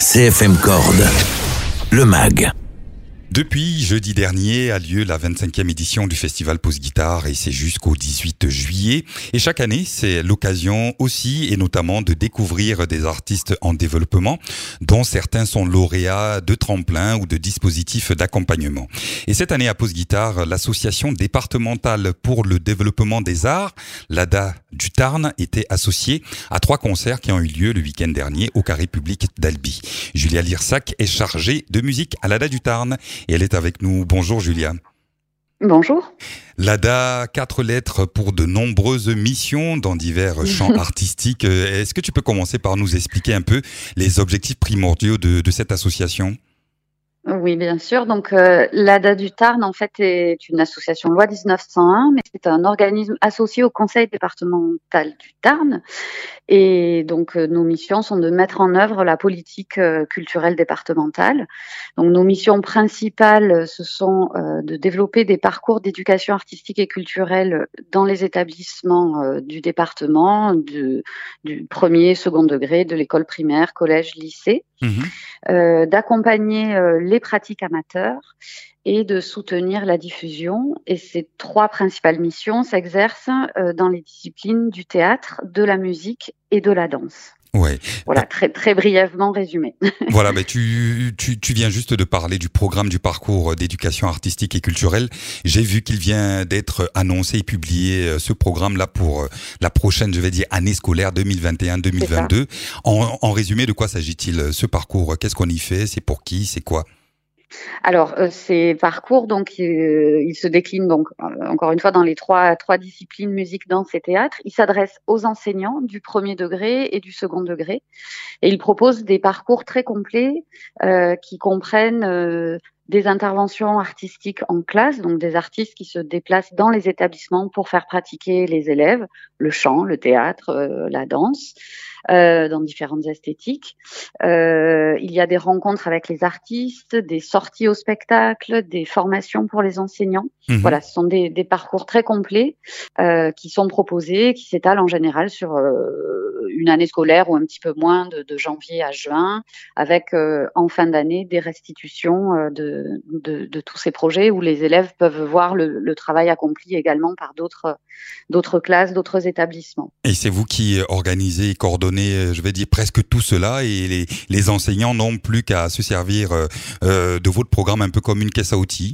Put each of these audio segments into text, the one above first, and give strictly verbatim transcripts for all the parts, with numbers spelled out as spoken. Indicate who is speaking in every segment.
Speaker 1: C F M Corde, le mag.
Speaker 2: Depuis jeudi dernier a lieu la vingt-cinquième édition du Festival Pause Guitare et c'est jusqu'au dix-huit juillet. Et chaque année, c'est l'occasion aussi et notamment de découvrir des artistes en développement dont certains sont lauréats de tremplins ou de dispositifs d'accompagnement. Et cette année à Pause Guitare, l'association départementale pour le développement des arts, l'A D A du Tarn, était associée à trois concerts qui ont eu lieu le week-end dernier au Carré public d'Albi. Julia Lirsac est chargée de musique à l'A D A du Tarn. Et elle est avec nous. Bonjour Julia.
Speaker 3: Bonjour.
Speaker 2: L'A D A, quatre lettres pour de nombreuses missions dans divers champs artistiques. Est-ce que tu peux commencer par nous expliquer un peu les objectifs primordiaux de, de cette association ?
Speaker 3: Oui, bien sûr. Donc, euh, l'A D A du Tarn, en fait, est une association loi dix-neuf cent un, mais c'est un organisme associé au conseil départemental du Tarn. Et donc, euh, nos missions sont de mettre en œuvre la politique euh, culturelle départementale. Donc, nos missions principales, ce sont euh, de développer des parcours d'éducation artistique et culturelle dans les établissements euh, du département, du, du premier, second degré, de l'école primaire, collège, lycée. Mmh. Euh, d'accompagner euh, les pratiques amateurs et de soutenir la diffusion. Et ces trois principales missions s'exercent euh, dans les disciplines du théâtre, de la musique et de la danse.
Speaker 2: Ouais.
Speaker 3: Voilà, très, très brièvement résumé.
Speaker 2: Voilà, mais tu, tu, tu viens juste de parler du programme du parcours d'éducation artistique et culturelle. J'ai vu qu'il vient d'être annoncé et publié, ce programme-là, pour la prochaine, je vais dire, année scolaire deux mille vingt et un deux mille vingt-deux. En, en résumé, de quoi s'agit-il, ce parcours ? Qu'est-ce qu'on y fait ? C'est pour qui ? C'est quoi ?
Speaker 3: Alors, euh, ces parcours, donc, euh, ils se déclinent donc euh, encore une fois dans les trois trois disciplines musique, danse et théâtre. Ils s'adressent aux enseignants du premier degré et du second degré, et ils proposent des parcours très complets euh, qui comprennent euh, des interventions artistiques en classe, donc des artistes qui se déplacent dans les établissements pour faire pratiquer les élèves le chant, le théâtre, euh, la danse. Euh, dans différentes esthétiques. Euh, il y a des rencontres avec les artistes, des sorties au spectacle, des formations pour les enseignants. Mmh. Voilà, ce sont des, des parcours très complets euh, qui sont proposés, qui s'étalent en général sur euh, une année scolaire ou un petit peu moins, de, de janvier à juin, avec euh, en fin d'année des restitutions euh, de, de, de tous ces projets où les élèves peuvent voir le, le travail accompli également par d'autres, d'autres classes, d'autres établissements.
Speaker 2: Et c'est vous qui organisez et coordonnez, je vais dire, presque tout cela, et les, les enseignants n'ont plus qu'à se servir euh, de votre programme un peu comme une caisse à outils.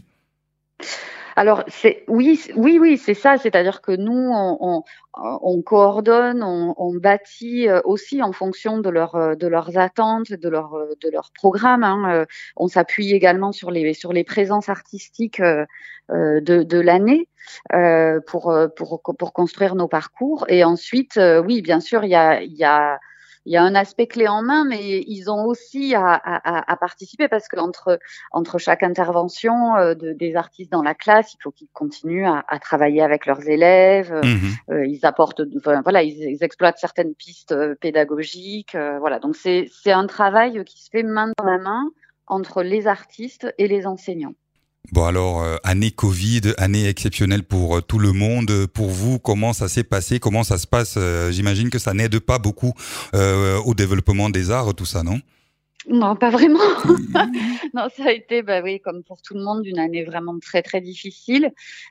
Speaker 3: Alors, c'est, oui, oui, oui, c'est ça. C'est-à-dire que nous, on, on, on coordonne, on, on bâtit aussi en fonction de, leur, de leurs attentes, de leur, de leur programme. Hein. On s'appuie également sur les, sur les présences artistiques de, de l'année euh, pour, pour, pour construire nos parcours. Et ensuite, oui, bien sûr, il y a, il y a Il y a un aspect clé en main, mais ils ont aussi à, à, à participer parce qu'entre entre chaque intervention euh, de, des artistes dans la classe, il faut qu'ils continuent à, à travailler avec leurs élèves. Mmh. Euh, ils apportent, enfin, voilà, ils, ils exploitent certaines pistes euh, pédagogiques. Euh, voilà, donc c'est c'est un travail qui se fait main dans la main entre les artistes et les enseignants.
Speaker 2: Bon alors, euh, année Covid, année exceptionnelle pour euh, tout le monde. Pour vous, comment ça s'est passé ? Comment ça se passe ? euh, J'imagine que ça n'aide pas beaucoup euh, au développement des arts, tout ça, non ?
Speaker 3: Non, pas vraiment. Non, ça a été, bah oui, comme pour tout le monde, une année vraiment très très difficile.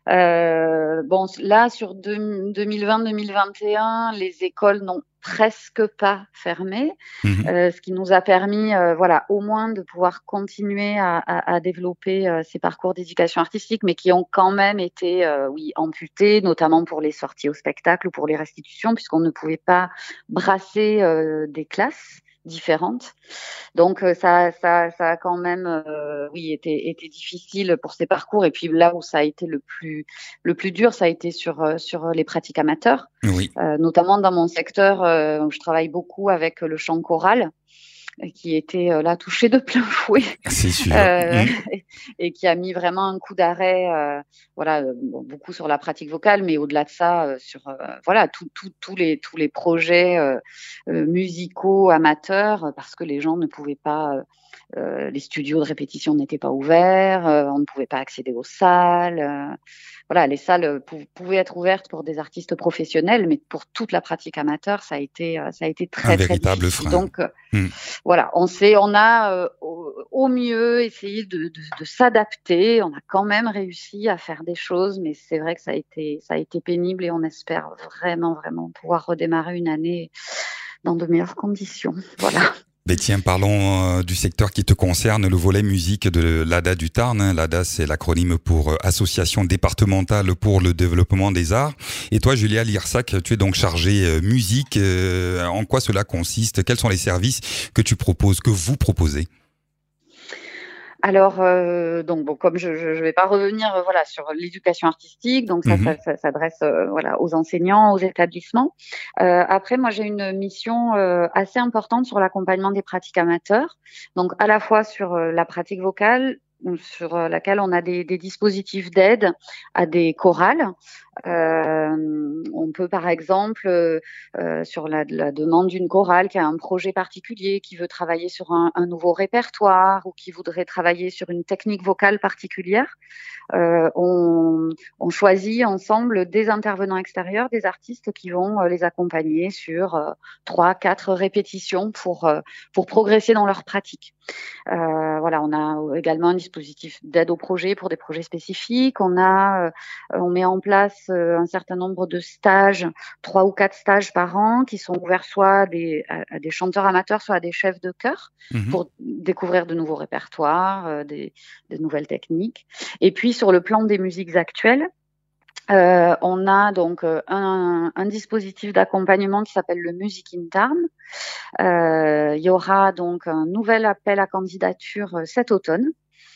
Speaker 3: Euh, bon, là, sur deux mille vingt deux mille vingt et un, les écoles n'ont presque pas fermé, mmh. euh, ce qui nous a permis, euh, voilà, au moins de pouvoir continuer à, à, à développer euh, ces parcours d'éducation artistique, mais qui ont quand même été, euh, oui, amputés, notamment pour les sorties au spectacle ou pour les restitutions, puisqu'on ne pouvait pas brasser euh, des classes différentes. Donc ça, ça, ça a quand même, euh, oui, été, été difficile pour ces parcours. Et puis là où ça a été le plus, le plus dur, ça a été sur sur les pratiques amateurs,
Speaker 2: oui.
Speaker 3: euh, notamment dans mon secteur euh, où je travaille beaucoup avec le chant choral, qui était euh, là touché de plein fouet.
Speaker 2: C'est sûr.
Speaker 3: Euh,
Speaker 2: mmh.
Speaker 3: et, et qui a mis vraiment un coup d'arrêt, euh, voilà, bon, beaucoup sur la pratique vocale, mais au-delà de ça, euh, sur euh, voilà, tous tout, tout les tous les projets euh, euh, musicaux amateurs, parce que les gens ne pouvaient pas, euh, euh, les studios de répétition n'étaient pas ouverts, euh, on ne pouvait pas accéder aux salles. Euh, voilà, les salles pou- pouvaient être ouvertes pour des artistes professionnels, mais pour toute la pratique amateur, ça a été, euh, ça a été très
Speaker 2: Un
Speaker 3: très
Speaker 2: véritable
Speaker 3: difficile.
Speaker 2: frein.
Speaker 3: Donc, euh,
Speaker 2: mmh.
Speaker 3: voilà, on sait, on a euh, au, au mieux essayé de, de, de s'adapter. On a quand même réussi à faire des choses, mais c'est vrai que ça a été, ça a été pénible et on espère vraiment, vraiment pouvoir redémarrer une année dans de meilleures conditions. Voilà.
Speaker 2: Mais tiens, parlons euh, du secteur qui te concerne, le volet musique de l'A D A du Tarn. Hein. L'A D A, c'est l'acronyme pour euh, Association départementale pour le développement des arts. Et toi, Julia Lirsac, tu es donc chargée euh, musique. Euh, en quoi cela consiste? Quels sont les services que tu proposes, que vous proposez?
Speaker 3: Alors, euh, donc bon, comme je ne vais pas revenir, euh, voilà, sur l'éducation artistique, donc ça,
Speaker 2: Mmh.
Speaker 3: ça, ça s'adresse, euh, voilà, aux enseignants, aux établissements. Euh, après, moi, j'ai une mission euh, assez importante sur l'accompagnement des pratiques amateurs, donc à la fois sur euh, la pratique vocale, sur euh, laquelle on a des, des dispositifs d'aide à des chorales. Euh, on peut par exemple, euh, euh, sur la, la demande d'une chorale qui a un projet particulier, qui veut travailler sur un, un nouveau répertoire ou qui voudrait travailler sur une technique vocale particulière, euh, on, on choisit ensemble des intervenants extérieurs, des artistes qui vont euh, les accompagner sur euh, trois, quatre répétitions pour euh, pour progresser dans leur pratique. Euh, voilà, on a également un dispositif d'aide au projet pour des projets spécifiques. On a, euh, on met en place euh, un certain nombre de stages, trois ou quatre stages par an, qui sont ouverts soit à des, à, à des chanteurs amateurs, soit à des chefs de chœur,
Speaker 2: Mmh.
Speaker 3: pour découvrir de nouveaux répertoires, euh, des, des nouvelles techniques. Et puis sur le plan des musiques actuelles, Euh, on a donc euh, un, un dispositif d'accompagnement qui s'appelle le Music in Tarn. Euh, il y aura donc un nouvel appel à candidature euh, cet automne.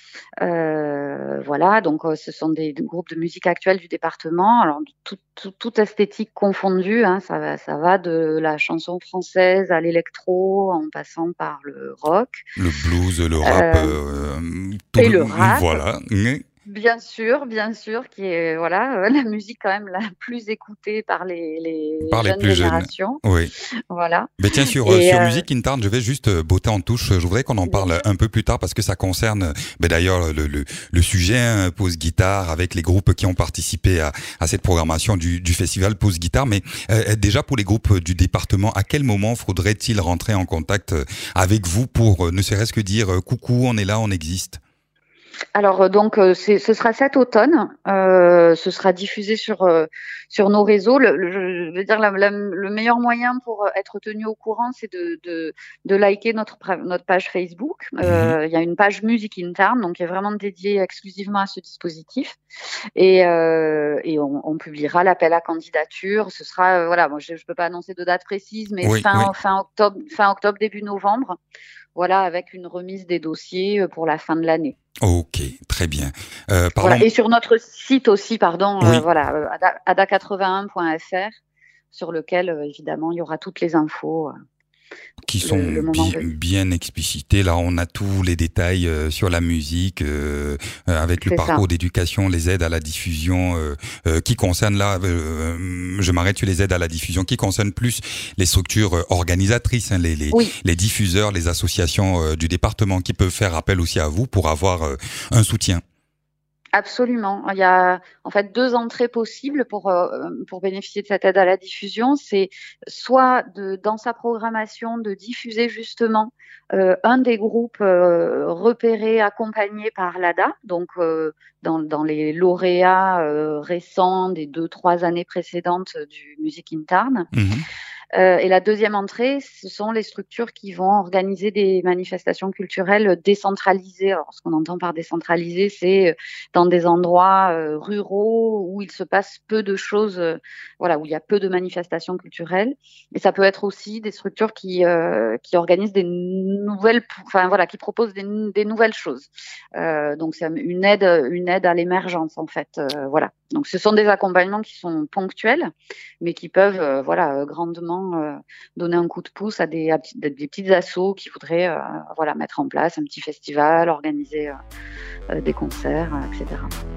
Speaker 3: Euh, voilà, donc euh, ce sont des, des groupes de musique actuelle du département. Alors tout, tout, toute esthétique confondue, hein, ça va, ça va de la chanson française à l'électro, en passant par le rock.
Speaker 2: Le blues, le rap,
Speaker 3: Euh,
Speaker 2: euh, tout
Speaker 3: et le rap.
Speaker 2: voilà.
Speaker 3: Bien sûr, bien sûr, qui est voilà euh, la musique quand même la plus écoutée par les, les
Speaker 2: Par les
Speaker 3: jeunes
Speaker 2: plus jeunes.
Speaker 3: générations.
Speaker 2: Oui.
Speaker 3: Voilà.
Speaker 2: Mais tiens, sur,
Speaker 3: Et
Speaker 2: sur
Speaker 3: euh,
Speaker 2: Musique in Tarn, je vais juste euh, botter en touche. Je voudrais qu'on en
Speaker 3: bien
Speaker 2: parle
Speaker 3: sûr.
Speaker 2: un peu plus tard parce que ça concerne, ben d'ailleurs, le, le, le sujet, hein, Pause Guitare, avec les groupes qui ont participé à, à cette programmation du, du festival Pause Guitare. Mais euh, déjà, pour les groupes du département, à quel moment faudrait-il rentrer en contact avec vous pour euh, ne serait-ce que dire euh, coucou, on est là, on existe?
Speaker 3: Alors donc euh, c'est, ce sera cet automne, euh, ce sera diffusé sur euh, sur nos réseaux. Le, le- je veux dire la- la- le meilleur moyen pour être tenu au courant, c'est de de, de liker notre pra- notre page Facebook.
Speaker 2: Mhm.
Speaker 3: Euh, Il y a une page Music Interne, donc qui est vraiment dédiée exclusivement à ce dispositif, et euh, et on, on publiera l'appel à candidature. Ce sera euh, voilà, moi je, je peux pas annoncer de date précise, mais
Speaker 2: Oui,
Speaker 3: fin
Speaker 2: oui.
Speaker 3: fin octobre, fin octobre début novembre. Voilà, avec une remise des dossiers pour la fin de l'année.
Speaker 2: Ok, très bien. Euh, parlons.
Speaker 3: Voilà. Et sur notre site aussi, pardon, euh,
Speaker 2: Oui.
Speaker 3: voilà, euh, ada quatre-vingt-un point f r, sur lequel euh, évidemment il y aura toutes les infos. Euh,
Speaker 2: Qui
Speaker 3: le,
Speaker 2: sont
Speaker 3: le moment
Speaker 2: bi-
Speaker 3: venu.
Speaker 2: bien explicités. Là, on a tous les détails euh, sur la musique, euh, euh, avec le
Speaker 3: C'est
Speaker 2: parcours
Speaker 3: ça.
Speaker 2: d'éducation, les aides à la diffusion, euh, euh, qui concernent là, euh, je m'arrête sur les aides à la diffusion, qui concernent plus les structures euh, organisatrices, hein, les, les,
Speaker 3: Oui,
Speaker 2: les diffuseurs, les associations euh, du département, qui peuvent faire appel aussi à vous pour avoir euh, un soutien.
Speaker 3: absolument. Il y a en fait deux entrées possibles pour euh, pour bénéficier de cette aide à la diffusion. C'est soit de dans sa programmation de diffuser justement euh, un des groupes euh, repérés, accompagnés par l'A D A, donc euh, dans dans les lauréats euh, récents des deux trois années précédentes du Music in Tarn.
Speaker 2: Mhm.
Speaker 3: Euh, et la deuxième entrée, ce sont les structures qui vont organiser des manifestations culturelles décentralisées. Alors, ce qu'on entend par décentralisé, c'est dans des endroits euh, ruraux où il se passe peu de choses, euh, voilà, où il y a peu de manifestations culturelles. Et ça peut être aussi des structures qui euh, qui organisent des nouvelles, enfin voilà, qui proposent des, des nouvelles choses. Euh, donc, c'est une aide, une aide à l'émergence en fait. Euh, voilà. Donc, ce sont des accompagnements qui sont ponctuels, mais qui peuvent, euh, voilà, grandement euh, donner un coup de pouce à des, à des, des petites assos qui voudraient, euh, voilà, mettre en place un petit festival, organiser euh, euh, des concerts, euh, et cetera.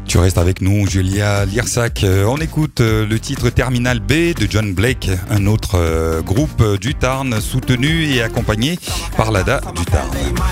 Speaker 2: Tu restes avec nous, Julia Lirsac. On écoute le titre Terminal B de John Blake, un autre groupe du Tarn soutenu et accompagné par l'A D A du Tarn.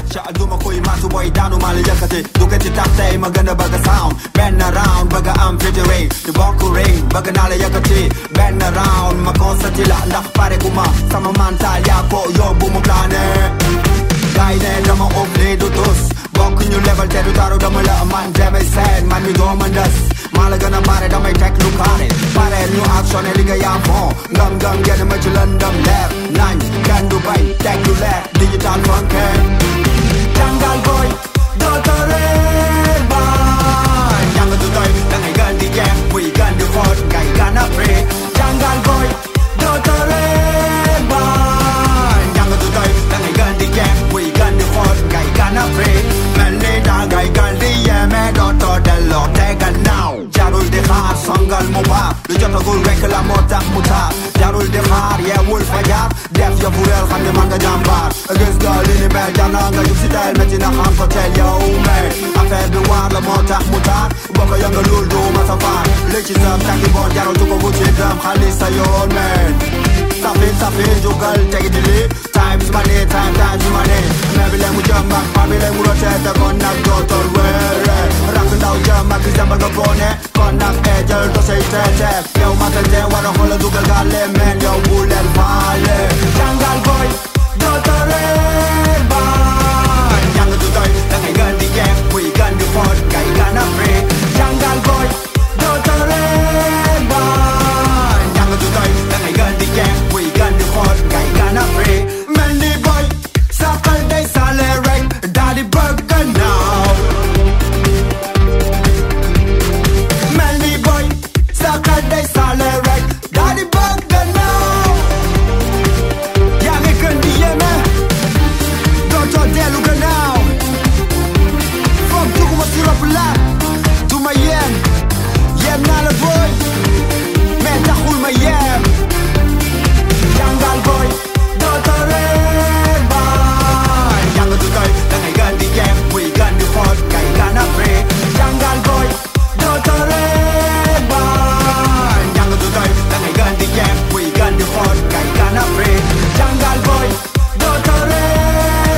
Speaker 4: Bokk ñu level te du daru dama la man demee seen man mi dooma ndes maa la gën a mare damay teg lu kaare pare ñu actionné li nga yaa fond ngam ngam génn ma ci lëndëm leer nañ kenn du bay teg lu leer digital funke jàngal boy dootoo réer baay jàng du doy da ngay gën di jeex muy gën di xoot ngay gën a free jàngal boy dootoo réer baay jàng du doy da ngay gën di jeex muy gën di xoot ngay gën a free ngay gal di yeme dootoo delloo tegal naaw jarul di xaar songal mu baax lu jotagul rekk la moo tax mu taar jarul di xaar yeewul fajar def yëfu réel xam ne man nga jàmbaar gis nga li ni mel jana nga jub si teel métti na xam ko teel yow mais affaire bi waar la moo tax mu taar boo ko yënga lul du ma sa faar li ci sam tànki boon jarul tu ko bu ci dem xaalis sa yoon men safin safin jugal tegi di li time is money time time is money mais bi leen mu jëm ak pa bi leen mu rotee te kon nag dootul wéere rakk ndaw jëm ak gis jàmbal nga boone kon nag e jël do say teete yow matal te war a xoolal dugal gaale men yow bu leen faale jàngal boy dootul réer baay jàng du doy da ngay gën di jeex muy gën di xool ngay gën a free jàngal boy dootul réer baay jàng du doy da ngay gën di jeex muy gën di xool ngay gën a free mel ni boy sa xel day sale rek daal di bëgg naaw mel ni boy sa xel day sale rek daal di bëgg naaw yaa ngi gën di yéeme dootoo dellu gannaaw foog duguma si rob la du ma yem yem naa la boy mais taxul ma yem jàngal boy dootoo réer baay jàng du doy da ngay gën di jeex muy gën di xool ngay gën a free jàngal boy dootoo réer baay jàng du doy da ngay gën di jeex muy gën di xool ngay gën a free jàngal boy dootoo réer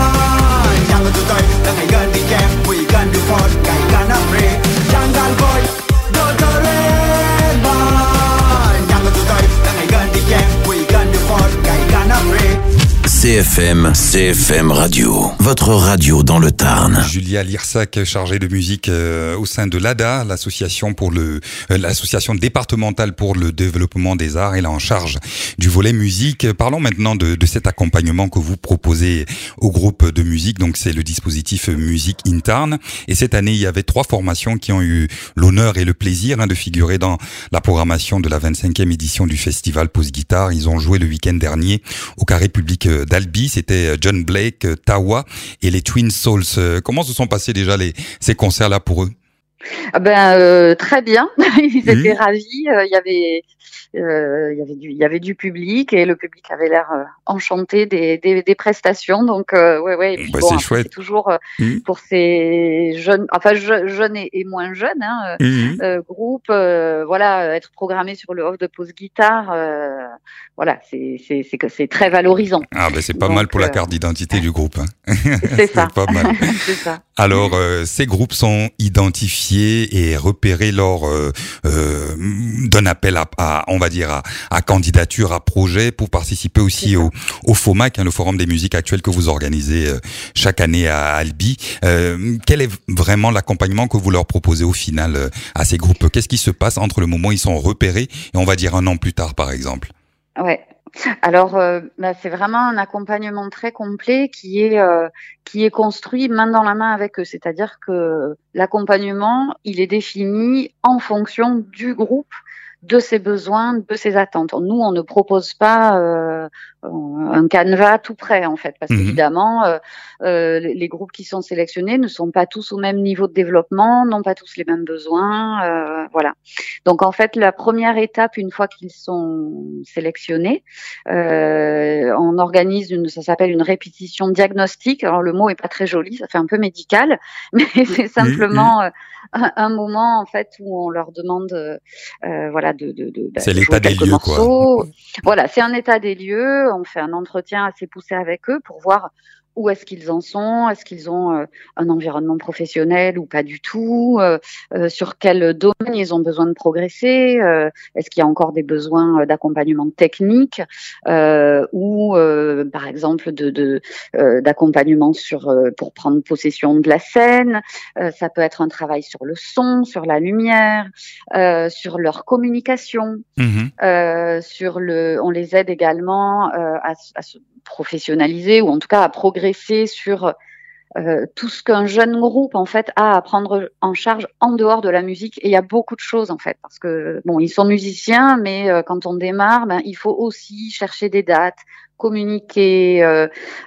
Speaker 4: baay jàng du doy da ngay gën di jeex muy gën di xool ngay gën a free jàngal boy dootoo réer baay jàng du doy da ngay gën di jeex muy gën di xool ngay gën a free
Speaker 1: C F M, C F M Radio, votre radio dans le Tarn.
Speaker 2: Julia Lirsac, chargée de musique euh, au sein de l'A D A, l'association pour le euh, l'association départementale pour le développement des arts. Elle est en charge du volet musique. Parlons maintenant de, de cet accompagnement que vous proposez au groupe de musique. Donc c'est le dispositif Musique in Tarn. Et cette année, il y avait trois formations qui ont eu l'honneur et le plaisir hein, de figurer dans la programmation de la vingt-cinquième édition du festival Pause Guitare. Ils ont joué le week-end dernier au Carré Public d'Albi. C'était John Blake, Tawa et les Twin Souls. Comment se sont passés déjà les, ces concerts-là pour eux?
Speaker 3: Ah ben euh, très bien, ils
Speaker 2: Mmh.
Speaker 3: étaient ravis. euh, Il y avait, euh, il y avait du, il y avait du public et le public avait l'air euh, enchanté des, des, des prestations. Donc euh, ouais ouais. Et puis
Speaker 2: Bah,
Speaker 3: bon,
Speaker 2: c'est
Speaker 3: après,
Speaker 2: chouette.
Speaker 3: c'est toujours euh,
Speaker 2: Mmh.
Speaker 3: pour ces jeunes, enfin je- jeunes et, et moins jeunes hein, euh,
Speaker 2: Mmh.
Speaker 3: euh, groupes, euh, voilà, euh, être programmé sur le off de Pause Guitare, euh, voilà, c'est c'est c'est que c'est très valorisant.
Speaker 2: Ah ben c'est pas
Speaker 3: Donc,
Speaker 2: mal pour la
Speaker 3: euh,
Speaker 2: carte d'identité du groupe. Hein.
Speaker 3: C'est ça.
Speaker 2: pas mal.
Speaker 3: C'est ça.
Speaker 2: Alors, euh, ces groupes sont identifiés et repérés lors euh, euh, d'un appel à, à, on va dire, à, à candidature, à projet, pour participer aussi
Speaker 3: C'est ça.
Speaker 2: au, au FOMAC, hein, le Forum des musiques actuelles que vous organisez euh, chaque année à Albi. Euh, quel est vraiment l'accompagnement que vous leur proposez au final euh, à ces groupes? Qu'est-ce qui se passe entre le moment où ils sont repérés et on va dire un an plus tard, par exemple?
Speaker 3: Ouais. Alors, euh, bah, c'est vraiment un accompagnement très complet qui est euh, qui est construit main dans la main avec eux. C'est-à-dire que l'accompagnement, il est défini en fonction du groupe, de ses besoins, de ses attentes. Nous, on ne propose pas, euh, un canevas tout prêt en fait, parce mmh. qu'évidemment euh, euh, les groupes qui sont sélectionnés ne sont pas tous au même niveau de développement, n'ont pas tous les mêmes besoins, euh, voilà. Donc en fait la première étape, une fois qu'ils sont sélectionnés, euh, on organise une, ça s'appelle une répétition diagnostique. Alors le mot est pas très joli, ça fait un peu médical, mais c'est simplement euh, un, un moment en fait où on leur demande, euh, voilà, de, de, de
Speaker 2: c'est de l'état des lieux
Speaker 3: morceaux.
Speaker 2: quoi.
Speaker 3: Voilà, c'est un état des lieux. On fait un entretien assez poussé avec eux pour voir où est-ce qu'ils en sont, est-ce qu'ils ont euh, un environnement professionnel ou pas du tout, euh, euh, sur quel domaine ils ont besoin de progresser, euh, est-ce qu'il y a encore des besoins d'accompagnement technique euh, ou euh, par exemple de, de euh, d'accompagnement sur euh, pour prendre possession de la scène. Euh, ça peut être un travail sur le son, sur la lumière, euh, sur leur communication, mmh. euh, sur le. On les aide également euh, à, à se professionnaliser ou en tout cas à progresser sur euh, tout ce qu'un jeune groupe en fait a à prendre en charge en dehors de la musique. Et il y a beaucoup de choses en fait, parce que bon, ils sont musiciens, mais euh, quand on démarre, ben il faut aussi chercher des dates, communiquer, euh,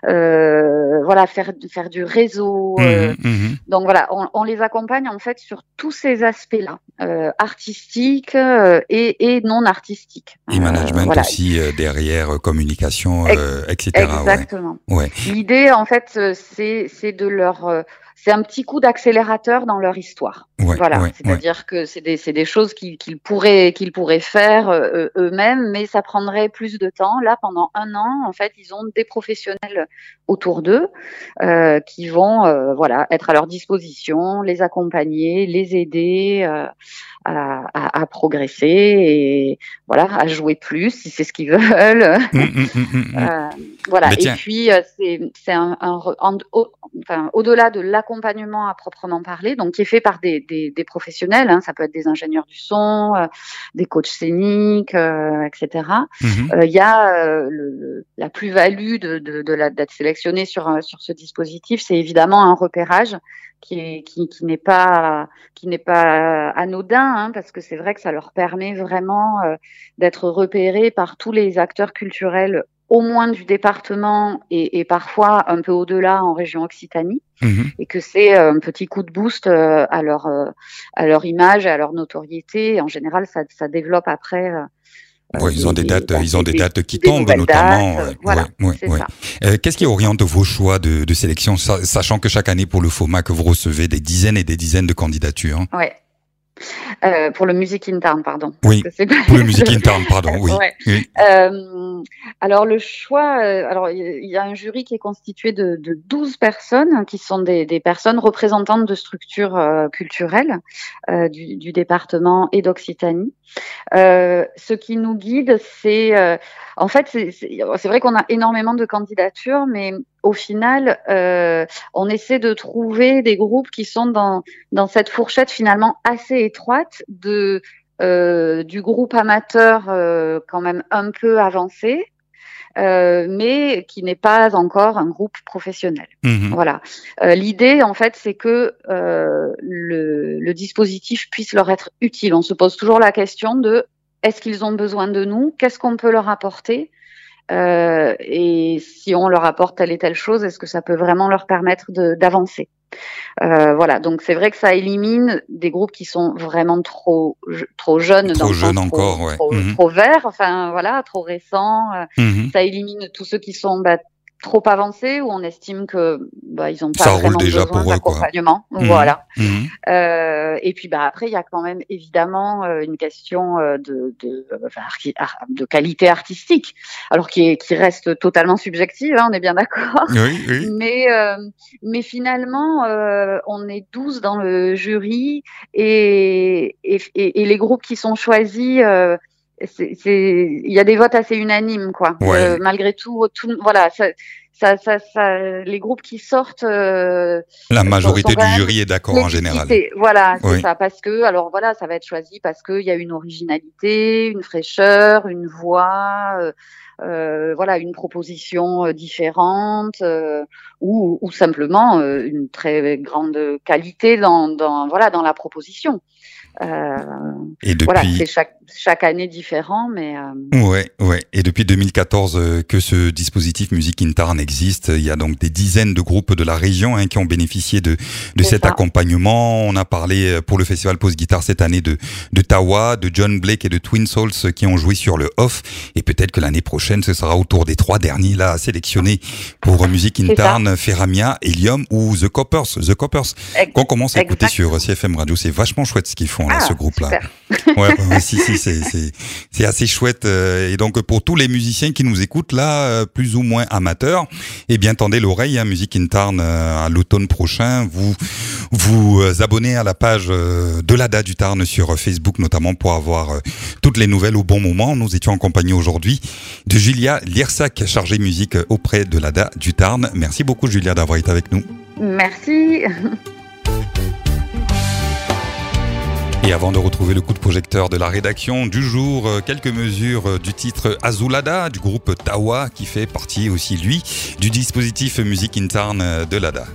Speaker 3: euh, voilà, faire faire du réseau. Euh, mmh, mmh. Donc voilà, on, on les accompagne en fait sur tous ces aspects-là, euh, artistiques euh, et, et non artistiques.
Speaker 2: Et management euh, voilà. aussi euh, derrière, communication, euh, et cetera.
Speaker 3: Exactement.
Speaker 2: Ouais. Ouais.
Speaker 3: L'idée en fait, c'est c'est de leur euh, c'est un petit coup d'accélérateur dans leur histoire.
Speaker 2: Ouais,
Speaker 3: voilà,
Speaker 2: ouais,
Speaker 3: c'est-à-dire
Speaker 2: ouais.
Speaker 3: que c'est des c'est des choses qu'ils qu'ils pourraient qu'ils pourraient faire euh, eux-mêmes, mais ça prendrait plus de temps. Là, pendant un an, en fait, ils ont des professionnels autour d'eux euh, qui vont euh, voilà être à leur disposition, les accompagner, les aider euh, à, à, à progresser et voilà à jouer plus si c'est ce qu'ils veulent. Mmh, mmh, mmh, euh, voilà. Mais et tiens. puis c'est c'est un, un, un au, enfin au-delà de l'accompagnement à proprement parler, donc qui est fait par des des, des professionnels, hein, ça peut être des ingénieurs du son, euh, des coachs scéniques, euh, et cetera. Il mmh. euh, y a euh, le, la plus-value de, de, de la, d'être sélectionné sur sur ce dispositif, c'est évidemment un repérage qui est qui, qui n'est pas qui n'est pas anodin, hein, parce que c'est vrai que ça leur permet vraiment euh, d'être repérés par tous les acteurs culturels, au moins du département et, et parfois un peu au-delà en région Occitanie, mmh. et que c'est un petit coup de boost euh, à leur euh, à leur image et à leur notoriété. Et en général, ça ça développe après. Euh,
Speaker 2: Ouais, ils ont des dates, ils ont des dates qui tombent notamment.
Speaker 3: Dates, voilà, ouais, ouais, ouais.
Speaker 2: Euh, qu'est-ce qui oriente vos choix de, de sélection, sachant que chaque année pour le FOMAC vous recevez des dizaines et des dizaines de candidatures? Hein.
Speaker 3: Ouais. Euh, pour le Music in Town, pardon.
Speaker 2: Oui. C'est pas... Pour le Music in Town, pardon. Oui.
Speaker 3: ouais.
Speaker 2: oui.
Speaker 3: Euh, alors le choix, euh, alors il y a un jury qui est constitué de, de douze personnes qui sont des, des personnes représentantes de structures euh, culturelles euh, du, du département et d'Occitanie. Euh, ce qui nous guide, c'est, euh, en fait, c'est, c'est, c'est vrai qu'on a énormément de candidatures, mais au final, euh, on essaie de trouver des groupes qui sont dans dans cette fourchette finalement assez étroite de euh, du groupe amateur euh, quand même un peu avancé, euh, mais qui n'est pas encore un groupe professionnel. Mmh. Voilà. Euh, l'idée, en fait, c'est que euh, le, le dispositif puisse leur être utile. On se pose toujours la question de est-ce qu'ils ont besoin de nous ? Qu'est-ce qu'on peut leur apporter ? Euh, et si on leur apporte telle et telle chose, est-ce que ça peut vraiment leur permettre de, d'avancer ? Euh, voilà, donc c'est vrai que ça élimine des groupes qui sont vraiment trop trop jeunes,
Speaker 2: trop
Speaker 3: dans
Speaker 2: jeunes encore,
Speaker 3: trop,
Speaker 2: ouais.
Speaker 3: trop,
Speaker 2: mmh.
Speaker 3: trop verts, enfin voilà, trop récents. Mmh. Ça élimine tous ceux qui sont bah, trop avancés, où on estime que bah ils ont pas
Speaker 2: ça
Speaker 3: vraiment
Speaker 2: roule déjà
Speaker 3: besoin
Speaker 2: pour eux,
Speaker 3: d'accompagnement.
Speaker 2: Quoi.
Speaker 3: Voilà.
Speaker 2: Mmh.
Speaker 3: Euh, et puis bah après il y a quand même évidemment euh, une question euh, de de, enfin, de qualité artistique, alors qui est, qui reste totalement subjective, hein, on est bien d'accord.
Speaker 2: Oui, oui.
Speaker 3: Mais euh, mais finalement euh, on est douze dans le jury et et, et, et les groupes qui sont choisis. Euh, c'est, c'est, il y a des votes assez unanimes, quoi.
Speaker 2: Ouais.
Speaker 3: Euh, malgré tout, tout, voilà, ça, ça, ça, ça, les groupes qui sortent. Euh,
Speaker 2: La majorité
Speaker 3: sont
Speaker 2: du jury est d'accord en général.
Speaker 3: Voilà, c'est
Speaker 2: oui.
Speaker 3: ça, parce que, alors voilà, ça va être choisi parce qu'il y a une originalité, une fraîcheur, une voix. Euh, Euh, voilà, une proposition euh, différente euh, ou, ou simplement euh, une très grande qualité dans, dans voilà dans la proposition. Euh,
Speaker 2: Et depuis...
Speaker 3: Voilà, c'est chaque, chaque année différent, mais... Euh...
Speaker 2: Ouais, ouais. Et depuis deux mille quatorze euh, que ce dispositif Music in Tarn existe, il y a donc des dizaines de groupes de la région hein, qui ont bénéficié de, de cet ça. accompagnement. On a parlé pour le Festival Pause Guitare cette année de, de Tawa, de John Blake et de Twin Souls qui ont joué sur le off. Et peut-être que l'année prochaine, ce sera au tour des trois derniers là sélectionnés pour Music in Tarn, Ferramia, Helium ou The Coppers. The Coppers, Ex- qu'on commence à écouter exactement. Sur C F M Radio. C'est vachement chouette ce qu'ils font là, ah, ce groupe-là. Ouais, ouais, ouais, si, si, c'est, c'est, c'est assez chouette. Et donc, pour tous les musiciens qui nous écoutent là, plus ou moins amateurs, eh bien, tendez l'oreille, hein, Music in Tarn à l'automne prochain. Vous vous abonnez à la page de l'A D A du Tarn sur Facebook, notamment pour avoir toutes les nouvelles au bon moment. Nous étions en compagnie aujourd'hui de Julia Liersac, chargée musique auprès de l'A D A du Tarn. Merci beaucoup, Julia, d'avoir été avec nous.
Speaker 3: Merci.
Speaker 2: Et avant de retrouver le coup de projecteur de la rédaction du jour, quelques mesures du titre Azulada du groupe Tawa qui fait partie aussi, lui, du dispositif Music in Tarn de l'A D A.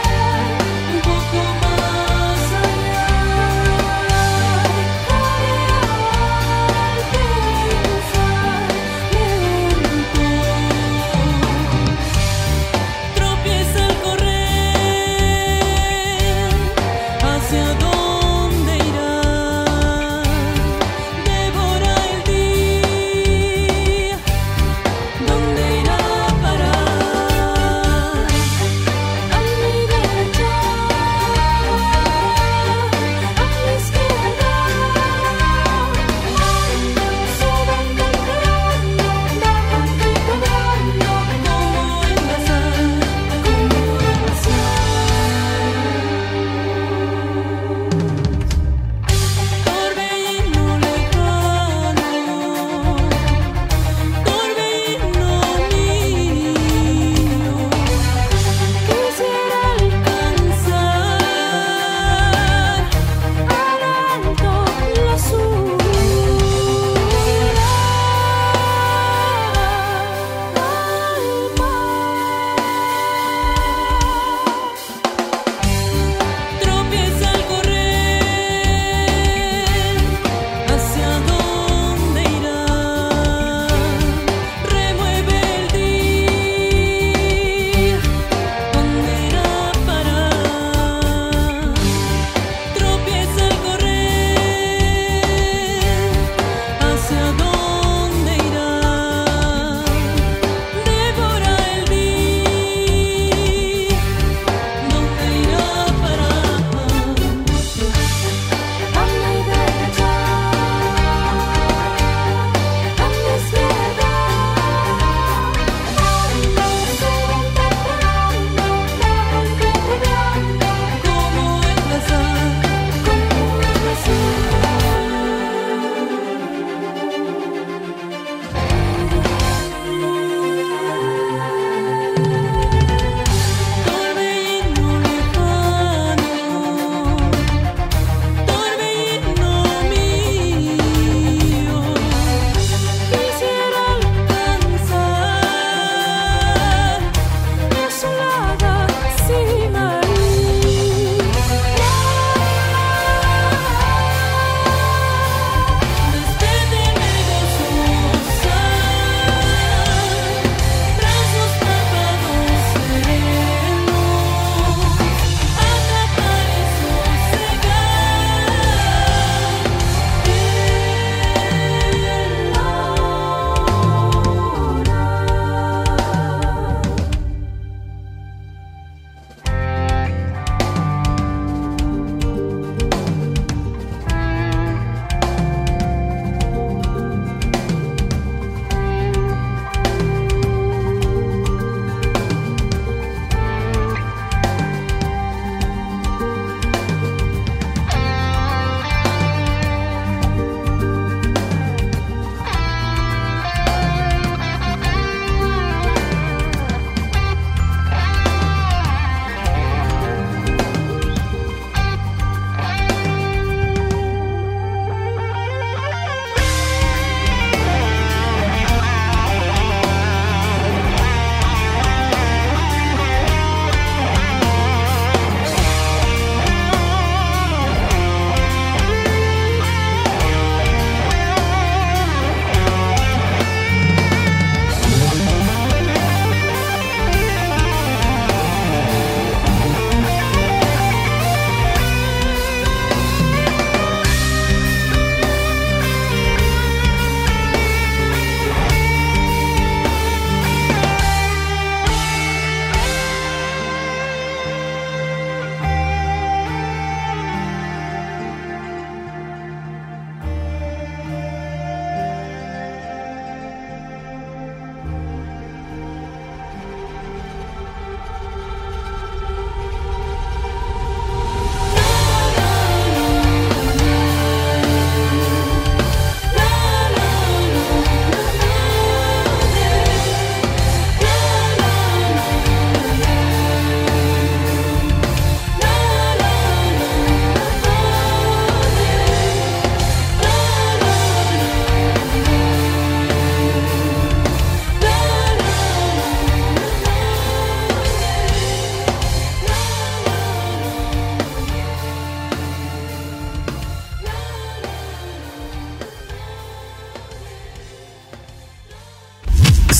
Speaker 5: Un poco más allá,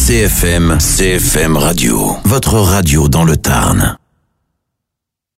Speaker 1: C F M, C F M Radio, votre radio dans le Tarn.